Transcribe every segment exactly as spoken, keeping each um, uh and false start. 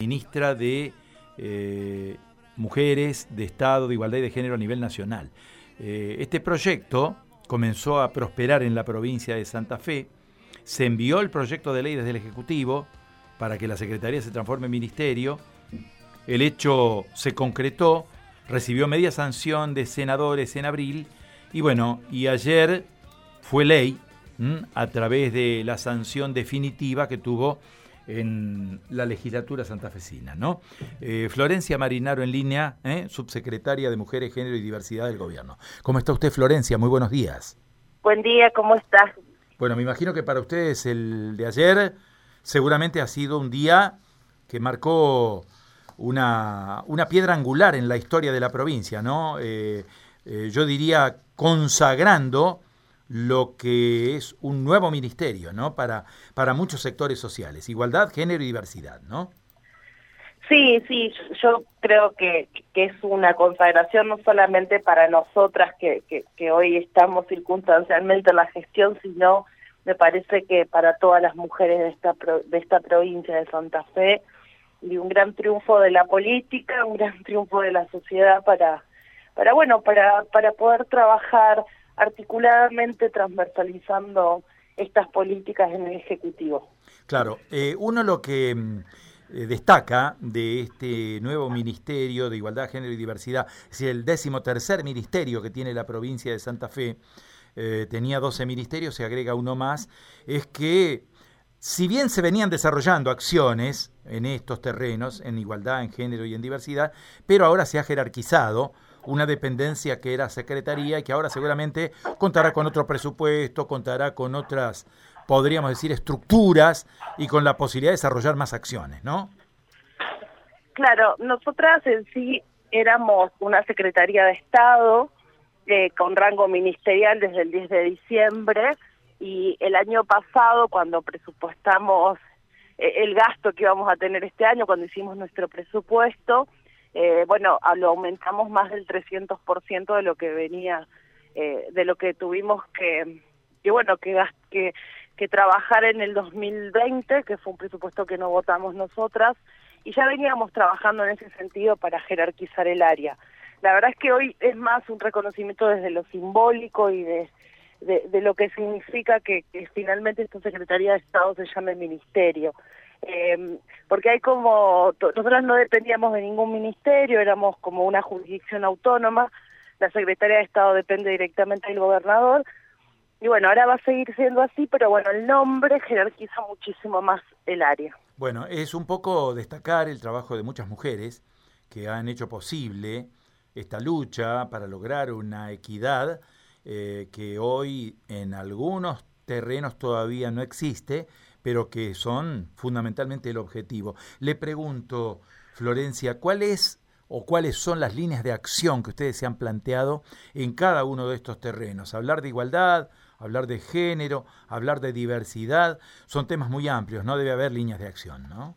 ministra de eh, Mujeres, de Estado, de Igualdad y de Género a nivel nacional. Eh, este proyecto comenzó a prosperar en la provincia de Santa Fe. Se envió el proyecto de ley desde el Ejecutivo para que la Secretaría se transforme en ministerio. El hecho se concretó, recibió media sanción de senadores en abril y bueno, y ayer fue ley ¿m? a través de la sanción definitiva que tuvo en la legislatura santafesina, ¿no? Eh, Florencia Marinaro en línea, ¿eh? subsecretaria de Mujeres, Género y Diversidad del Gobierno. ¿Cómo está usted, Florencia? Muy buenos días. Buen día, ¿cómo estás? Bueno, me imagino que para ustedes el de ayer seguramente ha sido un día que marcó una, una piedra angular en la historia de la provincia, ¿no? Eh, eh, yo diría consagrando lo que es un nuevo ministerio, ¿no? Para, para muchos sectores sociales, igualdad, género y diversidad, ¿no? Sí, sí, yo creo que, que es una consagración no solamente para nosotras que, que, que hoy estamos circunstancialmente en la gestión, sino me parece que para todas las mujeres de esta pro, de esta provincia de Santa Fe, y un gran triunfo de la política, un gran triunfo de la sociedad para, para bueno, para, para poder trabajar articuladamente, transversalizando estas políticas en el Ejecutivo. Claro, eh, uno lo que eh, destaca de este nuevo Ministerio de Igualdad, Género y Diversidad, es decir, el décimo tercer ministerio que tiene la provincia de Santa Fe, eh, tenía doce ministerios, se agrega uno más, es que si bien se venían desarrollando acciones en estos terrenos, en igualdad, en género y en diversidad, pero ahora se ha jerarquizado una dependencia que era secretaría y que ahora seguramente contará con otro presupuesto, contará con otras, podríamos decir, estructuras y con la posibilidad de desarrollar más acciones, ¿no? Claro, nosotras en sí éramos una Secretaría de Estado eh, con rango ministerial desde el diez de diciembre y el año pasado cuando presupuestamos eh, el gasto que íbamos a tener este año, cuando hicimos nuestro presupuesto, Eh, bueno, lo aumentamos más del trescientos por ciento de lo que venía, eh, de lo que tuvimos que, que bueno, que, que, que trabajar en el dos mil veinte, que fue un presupuesto que no votamos nosotras, y ya veníamos trabajando en ese sentido para jerarquizar el área. La verdad es que hoy es más un reconocimiento desde lo simbólico y de, de, de lo que significa que, que finalmente esta Secretaría de Estado se llame ministerio. Eh, porque hay como, nosotros no dependíamos de ningún ministerio, éramos como una jurisdicción autónoma, la Secretaría de Estado depende directamente del gobernador, y bueno, ahora va a seguir siendo así, pero bueno, el nombre jerarquiza muchísimo más el área. Bueno, es un poco destacar el trabajo de muchas mujeres que han hecho posible esta lucha para lograr una equidad eh, que hoy en algunos terrenos todavía no existe, pero que son fundamentalmente el objetivo. Le pregunto, Florencia, ¿cuál es o cuáles son las líneas de acción que ustedes se han planteado en cada uno de estos terrenos? Hablar de igualdad, hablar de género, hablar de diversidad, son temas muy amplios, ¿no? Debe haber líneas de acción, ¿no?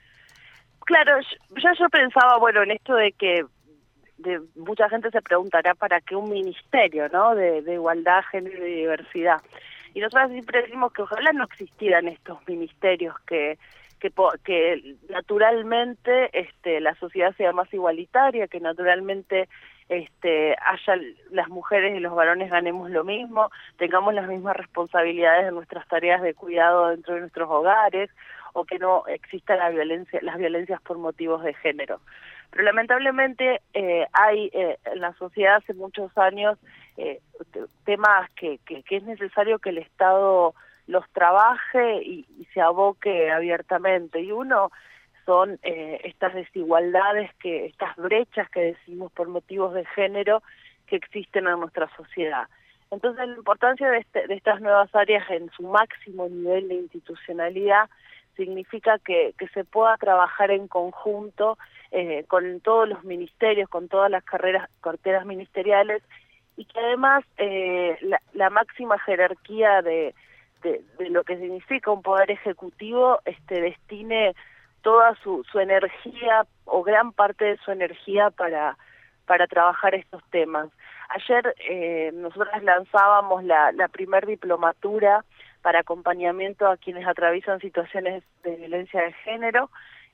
Claro, ya yo pensaba, bueno, en esto de que de, mucha gente se preguntará para qué un ministerio, ¿no? De, de igualdad, género y diversidad. Y nosotros siempre decimos que ojalá no existieran estos ministerios, que que, que naturalmente este, la sociedad sea más igualitaria, que naturalmente este, haya las mujeres y los varones ganemos lo mismo, tengamos las mismas responsabilidades en nuestras tareas de cuidado dentro de nuestros hogares, o que no exista la violencia, las violencias por motivos de género. Pero lamentablemente eh, hay eh, en la sociedad hace muchos años eh, temas que, que, que es necesario que el Estado los trabaje y, y se aboque abiertamente. Y uno son eh, estas desigualdades, que estas brechas que decimos por motivos de género que existen en nuestra sociedad. Entonces la importancia de, este, de estas nuevas áreas en su máximo nivel de institucionalidad significa que, que se pueda trabajar en conjunto eh, con todos los ministerios, con todas las carreras, carteras ministeriales, y que además eh, la, la máxima jerarquía de, de, de lo que significa un poder ejecutivo este, destine toda su, su energía o gran parte de su energía para, para trabajar estos temas. Ayer eh, nosotros lanzábamos la, la primer diplomatura para acompañamiento a quienes atraviesan situaciones de violencia de género,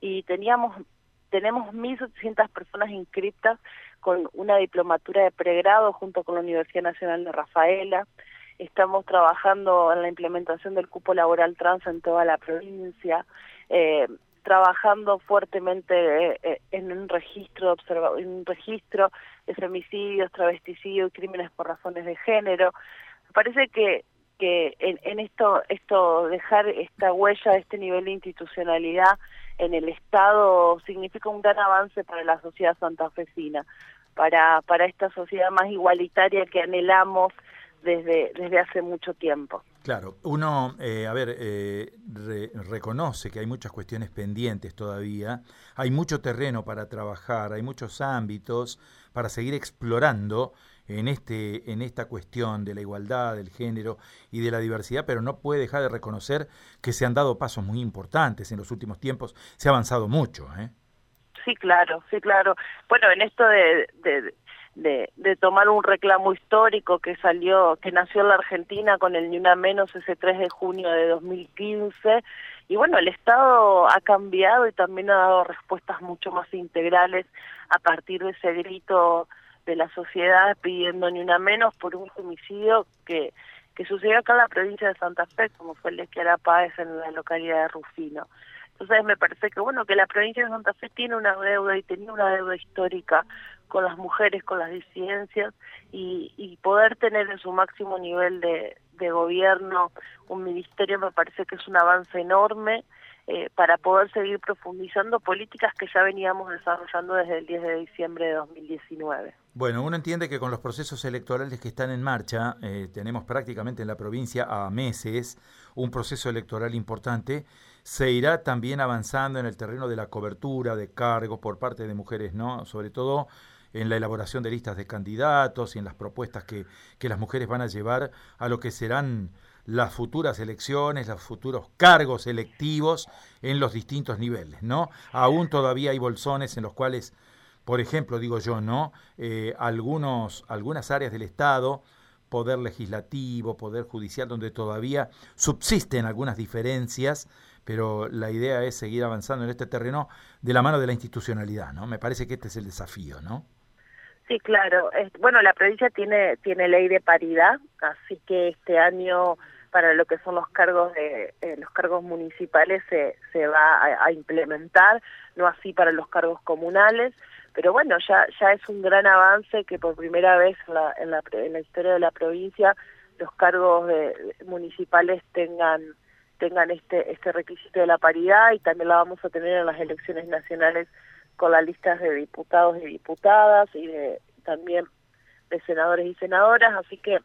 y teníamos tenemos mil setecientas personas inscritas con una diplomatura de pregrado junto con la Universidad Nacional de Rafaela. Estamos trabajando en la implementación del cupo laboral trans en toda la provincia, eh, trabajando fuertemente eh, en un registro de observa en un registro de femicidios, travesticidios y crímenes por razones de género. Me parece que que en, en esto esto dejar esta huella de este nivel de institucionalidad en el Estado significa un gran avance para la sociedad santafesina, para para esta sociedad más igualitaria que anhelamos desde desde hace mucho tiempo. Claro, uno, eh, a ver, eh, re, reconoce que hay muchas cuestiones pendientes todavía, hay mucho terreno para trabajar, hay muchos ámbitos para seguir explorando en este en esta cuestión de la igualdad, del género y de la diversidad, pero no puede dejar de reconocer que se han dado pasos muy importantes en los últimos tiempos, se ha avanzado mucho, ¿eh? Sí, claro, sí, claro. Bueno, en esto de, de, de, de tomar un reclamo histórico que salió, que nació en la Argentina con el Ni Una Menos ese tres de junio de dos mil quince, y bueno, el Estado ha cambiado y también ha dado respuestas mucho más integrales a partir de ese grito de la sociedad pidiendo Ni Una Menos por un femicidio que, que sucedió acá en la provincia de Santa Fe, como fue el de Chiara Páez en la localidad de Rufino. Entonces me parece que bueno que la provincia de Santa Fe tiene una deuda y tenía una deuda histórica con las mujeres, con las disidencias, y, y poder tener en su máximo nivel de, de gobierno un ministerio me parece que es un avance enorme eh, para poder seguir profundizando políticas que ya veníamos desarrollando desde el diez de diciembre de dos mil diecinueve. Bueno, uno entiende que con los procesos electorales que están en marcha, eh, tenemos prácticamente en la provincia a meses un proceso electoral importante, se irá también avanzando en el terreno de la cobertura de cargos por parte de mujeres, ¿no? Sobre todo en la elaboración de listas de candidatos y en las propuestas que, que las mujeres van a llevar a lo que serán las futuras elecciones, los futuros cargos electivos en los distintos niveles, ¿no? Aún todavía hay bolsones en los cuales, por ejemplo, digo yo, ¿no? Eh, algunos, algunas áreas del Estado, poder legislativo, poder judicial, donde todavía subsisten algunas diferencias, pero la idea es seguir avanzando en este terreno de la mano de la institucionalidad, ¿no? Me parece que este es el desafío, ¿no? Sí, claro. Es, bueno, la provincia tiene tiene ley de paridad, así que este año para lo que son los cargos de eh, los cargos municipales se se va a, a implementar, no así para los cargos comunales, pero bueno, ya ya es un gran avance que por primera vez en la en la, en la historia de la provincia los cargos de, de municipales tengan tengan este este requisito de la paridad, y también la vamos a tener en las elecciones nacionales con las listas de diputados y diputadas y de también de senadores y senadoras, así que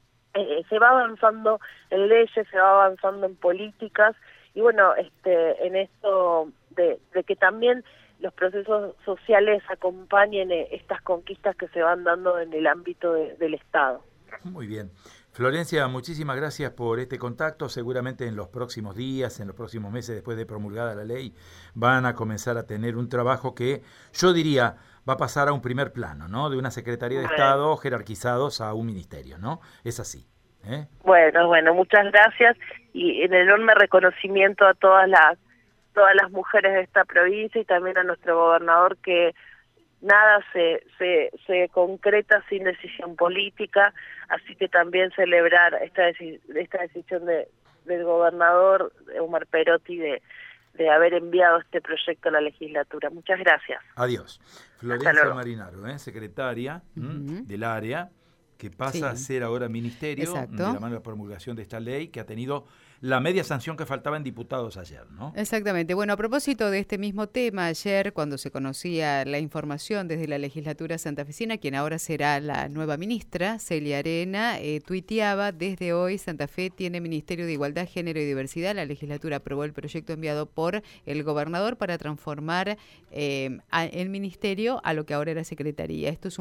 eh, se va avanzando en leyes, se va avanzando en políticas, y bueno, este en esto de, de que también los procesos sociales acompañen eh, estas conquistas que se van dando en el ámbito de, del Estado. Muy bien. Florencia, muchísimas gracias por este contacto. Seguramente en los próximos días, en los próximos meses, después de promulgada la ley, van a comenzar a tener un trabajo que yo diría va a pasar a un primer plano, ¿no? De una Secretaría de Estado jerarquizados a un ministerio, ¿no? Es así, ¿eh? Bueno, bueno, muchas gracias y en enorme reconocimiento a todas las todas las mujeres de esta provincia y también a nuestro gobernador, que nada se, se, se concreta sin decisión política, así que también celebrar esta, deci esta decisión de, del gobernador Omar Perotti de, de haber enviado este proyecto a la legislatura. Muchas gracias. Adiós. Florencia Marinaro, ¿eh? secretaria uh-huh. del área, que pasa sí. a ser ahora ministerio. Exacto. De la mano de la promulgación de esta ley, que ha tenido la media sanción que faltaba en diputados ayer, ¿no? Exactamente. Bueno, a propósito de este mismo tema, ayer cuando se conocía la información desde la legislatura santafesina, quien ahora será la nueva ministra, Celia Arena, eh, tuiteaba: desde hoy Santa Fe tiene Ministerio de Igualdad, Género y Diversidad. La legislatura aprobó el proyecto enviado por el gobernador para transformar eh, a, el ministerio a lo que ahora era secretaría. Esto es un